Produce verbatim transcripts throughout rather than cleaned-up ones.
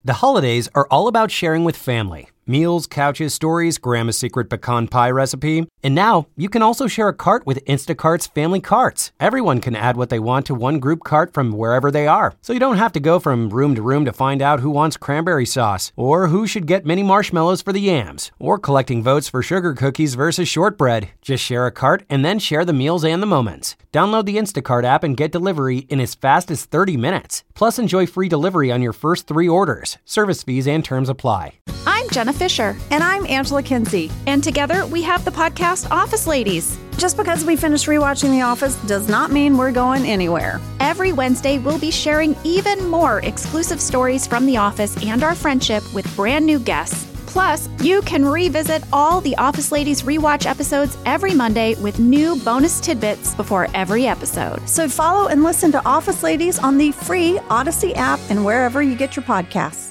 The holidays are all about sharing with family. Meals, couches, stories, Grandma's secret pecan pie recipe. And now, you can also share a cart with Instacart's Family Carts. Everyone can add what they want to one group cart from wherever they are. So you don't have to go from room to room to find out who wants cranberry sauce, or who should get mini marshmallows for the yams, or collecting votes for sugar cookies versus shortbread. Just share a cart and then share the meals and the moments. Download the Instacart app and get delivery in as fast as thirty minutes. Plus, enjoy free delivery on your first three orders. Service fees and terms apply. I'm Jenna Fisher. And I'm Angela Kinsey. And together we have the podcast Office Ladies. Just because we finished rewatching The Office does not mean we're going anywhere. Every Wednesday, we'll be sharing even more exclusive stories from The Office and our friendship with brand new guests. Plus, you can revisit all the Office Ladies rewatch episodes every Monday with new bonus tidbits before every episode. So follow and listen to Office Ladies on the free Odyssey app and wherever you get your podcasts.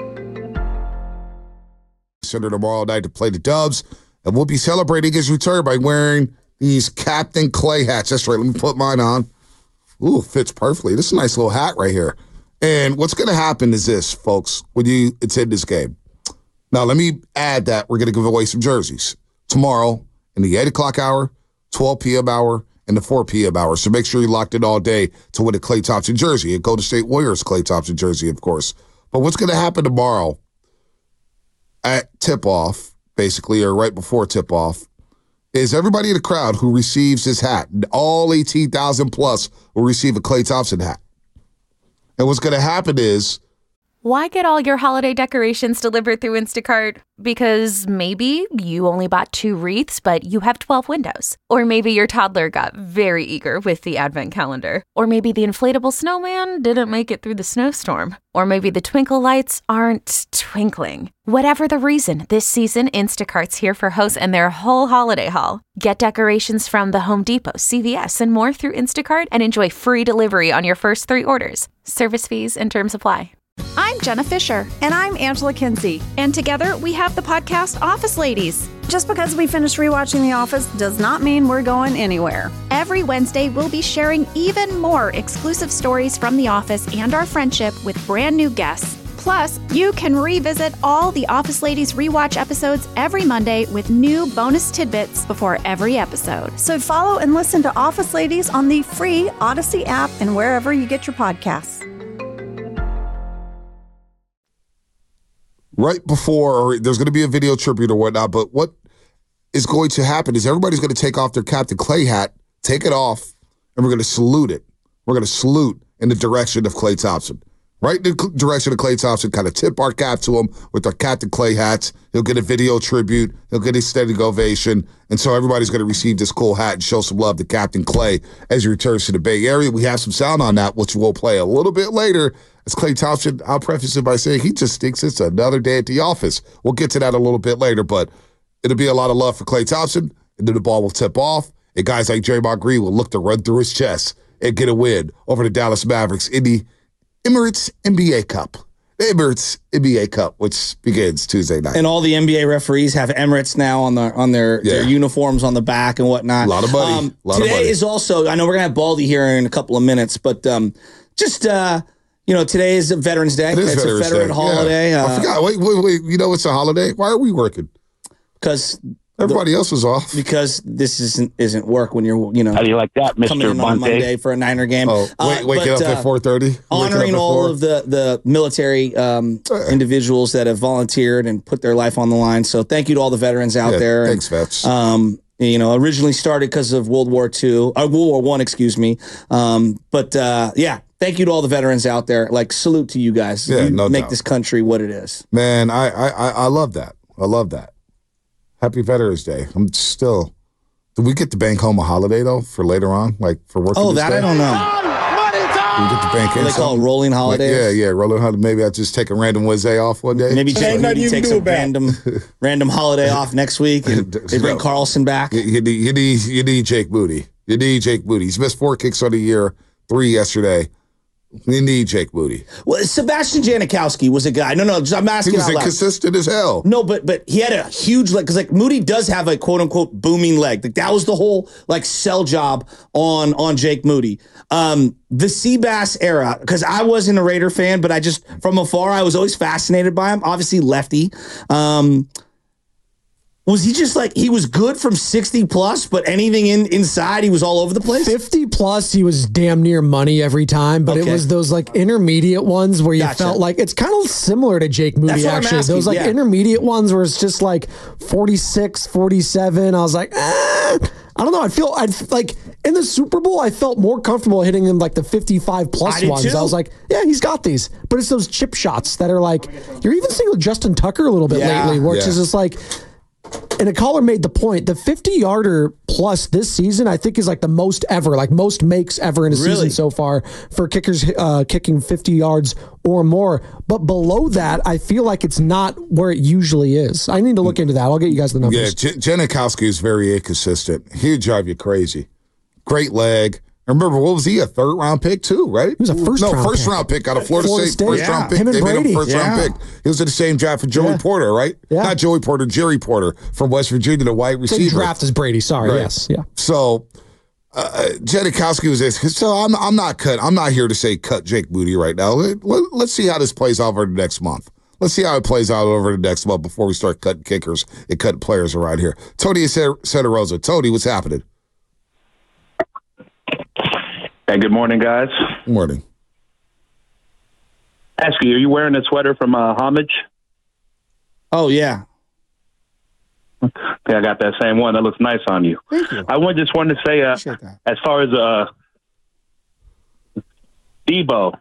Center tomorrow night to play the Dubs, and we'll be celebrating his return by wearing these Captain Clay hats. That's right. Let me put mine on. Ooh, fits perfectly. This is a nice little hat right here. And what's going to happen is this, folks, when you attend this game. Now, let me add that we're going to give away some jerseys tomorrow in the eight o'clock hour, twelve p.m. hour, and the four p.m. hour. So make sure you're locked in all day to win a Klay Thompson jersey, a Golden State Warriors Klay Thompson jersey, of course. But what's going to happen tomorrow at tip-off, basically, or right before tip-off, is everybody in the crowd who receives this hat, all eighteen thousand plus, will receive a Klay Thompson hat. And what's going to happen is... Why get all your holiday decorations delivered through Instacart? Because maybe you only bought two wreaths, but you have twelve windows. Or maybe your toddler got very eager with the advent calendar. Or maybe the inflatable snowman didn't make it through the snowstorm. Or maybe the twinkle lights aren't twinkling. Whatever the reason, this season, Instacart's here for hosts and their whole holiday haul. Get decorations from the Home Depot, C V S, and more through Instacart and enjoy free delivery on your first three orders. Service fees and terms apply. I'm Jenna Fisher. And I'm Angela Kinsey. And together we have the podcast Office Ladies. Just because we finished rewatching The Office does not mean we're going anywhere. Every Wednesday, we'll be sharing even more exclusive stories from The Office and our friendship with brand new guests. Plus, you can revisit all the Office Ladies rewatch episodes every Monday with new bonus tidbits before every episode. So follow and listen to Office Ladies on the free Odyssey app and wherever you get your podcasts. Right before, or there's going to be a video tribute or whatnot, but what is going to happen is everybody's going to take off their Captain Clay hat, take it off, and we're going to salute it. We're going to salute in the direction of Klay Thompson. Right in the direction of Klay Thompson, kind of tip our cap to him with our Captain Clay hats. He'll get a video tribute. He'll get a standing ovation. And so everybody's going to receive this cool hat and show some love to Captain Clay as he returns to the Bay Area. We have some sound on that, which we'll play a little bit later. As Klay Thompson, I'll preface it by saying he just thinks it's another day at the office. We'll get to that a little bit later, but it'll be a lot of love for Klay Thompson, and then the ball will tip off, and guys like Draymond Green will look to run through his chest and get a win over the Dallas Mavericks in the Emirates N B A Cup. The Emirates N B A Cup, which begins Tuesday night. And all the N B A referees have Emirates now on the on their, yeah. their uniforms on the back and whatnot. A lot of money. Um, lot today of money. is also, I know we're going to have Baldy here in a couple of minutes, but um, just, uh, you know, today is Veterans Day. It is it's Veterans a veteran Day. holiday. Yeah. Uh, I forgot. Wait, wait, wait. You know it's a holiday? Why are we working? Because everybody else is off. Because this isn't isn't work when you're, you know. How do you like that, Mister Coming in on a Monday for a Niner game. Oh, wait, uh, waking but, up uh, at four thirty? Honoring all of the, the military um, individuals that have volunteered and put their life on the line. So thank you to all the veterans out yeah, there. Thanks, and, vets. Um, you know, originally started because of World War Two, uh, World War One, excuse me. Um, but uh, yeah, thank you to all the veterans out there. Like, salute to you guys. Yeah, you no make doubt. this country what it is. Man, I, I, I love that. I love that. Happy Veterans Day. I'm still. Do we get to bank home a holiday though for later on, like for working? Oh, this that day? I don't know. We get to bank What in they call it, something? rolling holidays. Like, yeah, yeah, rolling holiday. Maybe I just take a random Wednesday off one day. Maybe just Ain't nothing maybe you take can some do about it. random random holiday off next week, and they bring Carlson back. You, you need, you need, you need Jake Moody. You need Jake Moody. He's missed four kicks on the year, three yesterday. We need Jake Moody. Well, Sebastian Janikowski was a guy. No, no, just, I'm asking. He was out loud. inconsistent as hell. No, but but he had a huge leg because like Moody does have a quote unquote booming leg. Like that was the whole like sell job on on Jake Moody. Um, the Seabass era, because I wasn't a Raider fan, but I just from afar I was always fascinated by him. Obviously lefty. Um, Was he just like, he was good from sixty plus, but anything in inside, he was all over the place? fifty plus, he was damn near money every time, but Okay. it was those like intermediate ones where you Gotcha. felt like, it's kind of similar to Jake Moody, That's what I'm actually. asking, Those like yeah. intermediate ones where it's just like forty-six, forty-seven. I was like, eh. I don't know. I feel I'd like in the Super Bowl, I felt more comfortable hitting him like the fifty-five plus I did ones. too. I was like, yeah, he's got these. But it's those chip shots that are like, you're even seeing with Justin Tucker a little bit Yeah. lately, which Yeah. is just like, and a caller made the point, the fifty-yarder plus this season, I think, is like the most ever, like most makes ever in a Really? season so far for kickers uh, kicking fifty yards or more. But below that, I feel like it's not where it usually is. I need to look into that. I'll get you guys the Yeah, numbers. J- Janikowski is very inconsistent. He'd drive you crazy. Great leg. And remember, what was he? A third round pick too, right? He was a first no, round first pick. round pick out of Florida, Florida State. State. First Yeah. round pick. Him and they made him Brady. first round Yeah. pick. He was in the same draft for Joey Yeah. Porter, right? Yeah. Not Joey Porter, Jerry Porter from West Virginia, the wide Same receiver. draft as Brady. Sorry. Right. Yes. Yeah. So uh, Janikowski was this. So I'm I'm not cut. I'm not here to say cut Jake Moody right now. Let, let, let's see how this plays out over the next month. Let's see how it plays out over the next month before we start cutting kickers and cutting players around here. Tony Santa Rosa. Tony, what's happening? Hey, good morning, guys. Good morning. Ask you, are you wearing a sweater from uh, Homage? Oh, yeah. Okay, I got that same one. That looks nice on you. Thank you. I would just wanted to say, uh, Appreciate that. as far as uh, Debo,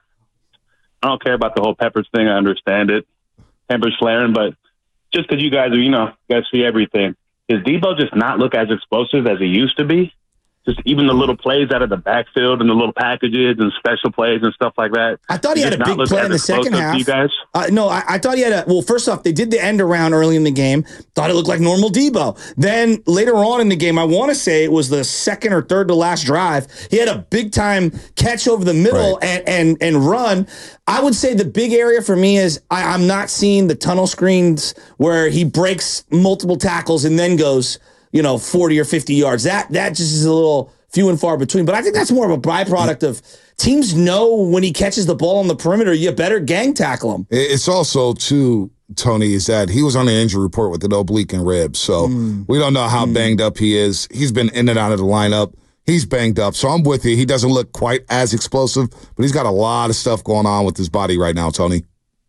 I don't care about the whole Peppers thing. I understand it. Peppers flaring, but just because you guys are, you know, you guys see everything. Does Debo just not look as explosive as he used to be? Just even the little plays out of the backfield and the little packages and special plays and stuff like that. I thought he Does had a not big look play as in the second explosive to half. You guys? Uh, no, I, I thought he had a. Well, first off, they did the end around early in the game. Thought it looked like normal Debo. Then later on in the game, I want to say it was the second or third to last drive. He had a big time catch over the middle Right. and, and and run. I would say the big area for me is I, I'm not seeing the tunnel screens where he breaks multiple tackles and then goes, you know, forty or fifty yards. That that just is a little few and far between. But I think that's more of a byproduct of teams know when he catches the ball on the perimeter, you better gang tackle him. It's also, too, Tony, is that he was on the injury report with an oblique and ribs. So Mm. we don't know how banged up he is. He's been in and out of the lineup. He's banged up. So I'm with you. He doesn't look quite as explosive, but he's got a lot of stuff going on with his body right now, Tony.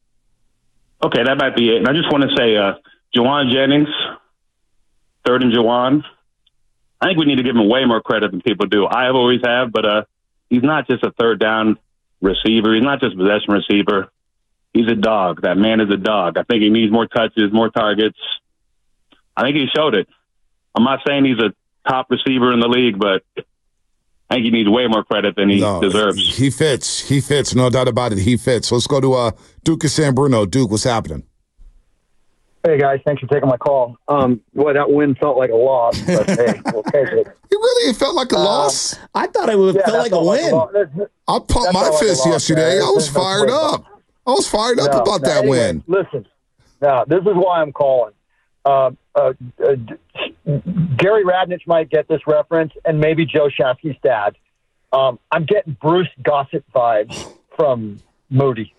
Okay, that might be it. And I just want to say, uh, Juwan Jennings, third and Juwan, I think we need to give him way more credit than people do. I have always have, but uh, he's not just a third down receiver. He's not just a possession receiver. He's a dog. That man is a dog. I think he needs more touches, more targets. I think he showed it. I'm not saying he's a top receiver in the league, but I think he needs way more credit than he No, deserves. He fits. He fits. No doubt about it. He fits. Let's go to uh, Duke of San Bruno. Duke, what's happening? Hey, guys, thanks for taking my call. Um, boy, that win felt like a loss, but hey, we'll take it. It really it felt like a loss. I thought it would Yeah, felt that like a felt win. loss. That's- I pumped that my felt like a fist loss, yesterday. man. I was There's no fired way. up. I was fired up No, about no, that anyway, win. Listen, now this is why I'm calling. Uh, uh, uh, Gary Radnich might get this reference, and maybe Joe Shasky's dad. Um, I'm getting Bruce Gossett vibes from Moody.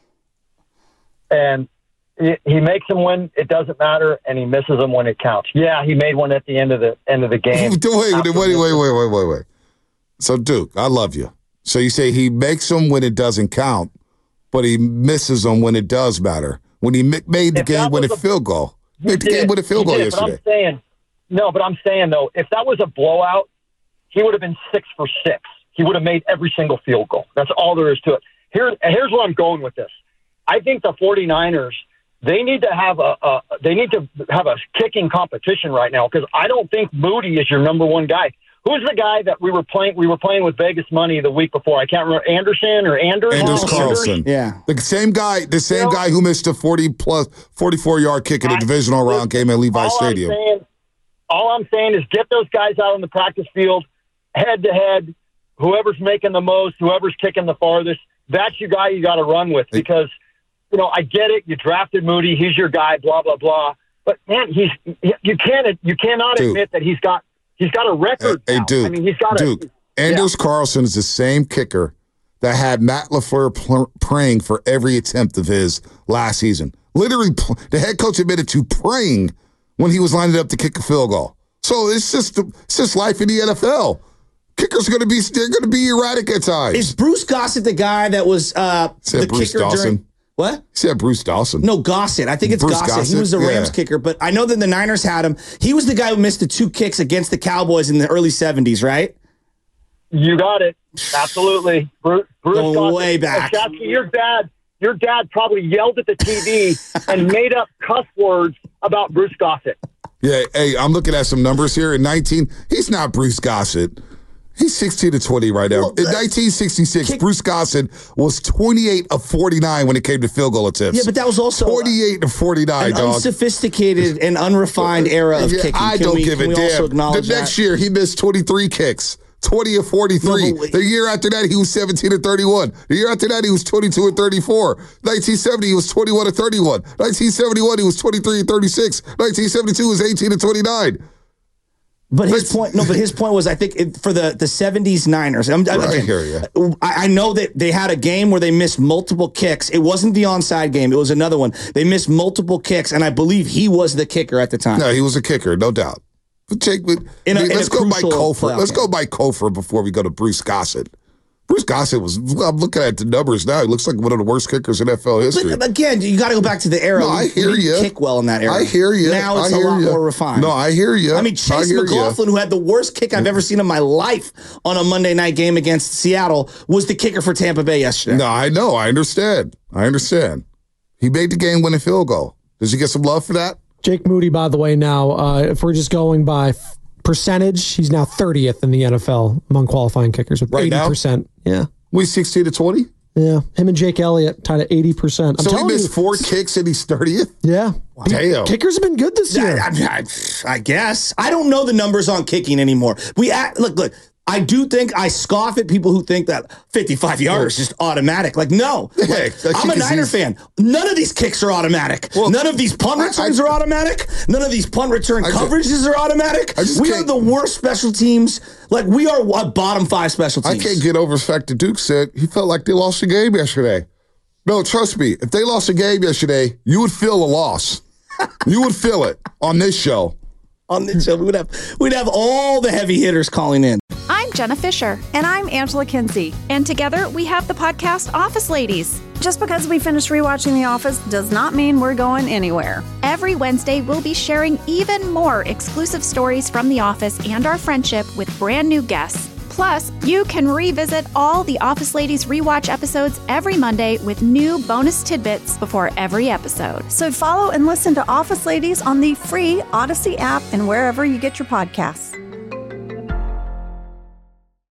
And he, he makes them when it doesn't matter, and he misses them when it counts. Yeah, he made one at the end of the end of the game. wait, wait, wait, wait, wait, wait, wait, wait. So, Duke, I love you. So you say he makes them when it doesn't count, but he misses them when it does matter. When he ma- made the If game that winning was a- field goal. He Made the game did. winning field He goal did, but yesterday. I'm saying, no, but I'm saying, though, if that was a blowout, he would have been six for six. He would have made every single field goal. That's all there is to it. Here, here's where I'm going with this. I think the 49ers, they need to have a, a they need to have a kicking competition right now, because I don't think Moody is your number one guy. Who's the guy that we were playing? We were playing with Vegas money the week before. I can't remember. Anderson or Anders? Anders Anders? Carlson. Yeah. The same guy, the same You know- guy who missed a forty plus forty-four yard kick in a I- divisional round game at Levi all Stadium. I'm saying, all I'm saying is get those guys out on the practice field, head to head. Whoever's making the most, whoever's kicking the farthest, that's your guy you got to run with because, you know, I get it. You drafted Moody. He's your guy, blah, blah, blah. But, man, he's you can't you cannot Duke. admit that he's got he's got a record. Hey, now. Duke. I mean, he's got Duke. a Anders yeah. Carlson is the same kicker that had Matt LaFleur pl- praying for every attempt of his last season. Literally, pl- the head coach admitted to praying when he was lining up to kick a field goal. So it's just it's just life in the N F L. Kickers are going to be they're going to be erratic at times. Is Bruce Gossett the guy that was uh, the Bruce kicker Dawson. during what? He said Bruce Dawson. No, Gossett. I think it's Bruce Gossett. Gossett? He was the Rams Yeah. kicker, but I know that the Niners had him. He was the guy who missed the two kicks against the Cowboys in the early seventies, right? You got it. Absolutely. Bruce, Bruce Going Gossett. way back. Uh, Shasky, your dad, your dad probably yelled at the T V and made up cuss words about Bruce Gossett. Yeah, hey, I'm looking at some numbers here. In nineteen, he's not Bruce Gossett. He's sixteen to twenty right now. Well, in nineteen sixty-six, kick- Bruce Gossett was twenty-eight of forty-nine when it came to field goal attempts. Yeah, but that was also twenty-eight to forty-nine, an dog. unsophisticated and unrefined era of Yeah, kicking. I Can don't we, give can a we also damn. acknowledge The next that? year, he missed twenty-three kicks. twenty of forty-three. No, but- the year after that, he was seventeen of thirty-one. The year after that, he was twenty-two of thirty-four. nineteen seventy, he was twenty-one of thirty-one. nineteen seventy-one, he was twenty-three of thirty-six. nineteen seventy-two, he was eighteen of twenty-nine. But his point, no, but his point was, I think it, for the, the seventies Niners, I'm, I'm, I hear you. I, I know that they had a game where they missed multiple kicks. It wasn't the onside game. It was another one. They missed multiple kicks, and I believe he was the kicker at the time. No, he was a kicker, no doubt. But Jake, but, In a- I mean, in let's a go by crucial Kofor. playoff Let's game. go by Kofor before we go to Bruce Gossett. Bruce Gossett was, I'm looking at the numbers now. He looks like one of the worst kickers in N F L history. But again, you got to go back to the era. No, I We- hear we didn't you. Kick well in that era. I hear you. Now it's I a hear lot you. more refined. No, I hear you. I mean, Chase hear McLaughlin, who had the worst kick I've ever seen in my life on a Monday night game against Seattle, was the kicker for Tampa Bay yesterday. No, I know. I understand. I understand. He made the game-winning field goal. Does he get some love for that? Jake Moody, by the way, now, uh, if we're just going by f- percentage, he's now thirtieth in the N F L among qualifying kickers with Right eighty percent. now? Yeah. We sixteen to twenty? Yeah. Him and Jake Elliott tied at eighty percent. I'm So he telling missed you, four kicks and he's thirtieth? Yeah. Damn. Kickers have been good this year. I, I, I guess. I don't know the numbers on kicking anymore. We act, look, look. I do think I scoff at people who think that fifty-five yards is just automatic. Like, no. Heck, Like, that's I'm a because Niner he's- fan. None of these kicks are automatic. Well, None of these punt I- returns I- are automatic. None of these punt return I just- coverages are automatic. I just We are can't- the worst special teams. Like, we are a bottom five special I teams. can't get over the fact that Duke said he felt like they lost the game yesterday. No, trust me. If they lost the game yesterday, you would feel a loss. You would feel it on this show. On this show, we would have we'd have all the heavy hitters calling in. I'm Jenna Fisher, And I'm Angela Kinsey. and together we have the podcast Office Ladies. Just because we finished rewatching The Office does not mean we're going anywhere. Every Wednesday, we'll be sharing even more exclusive stories from The Office and our friendship with brand new guests. Plus, you can revisit all the Office Ladies rewatch episodes every Monday with new bonus tidbits before every episode. So follow and listen to Office Ladies on the free Odyssey app and wherever you get your podcasts.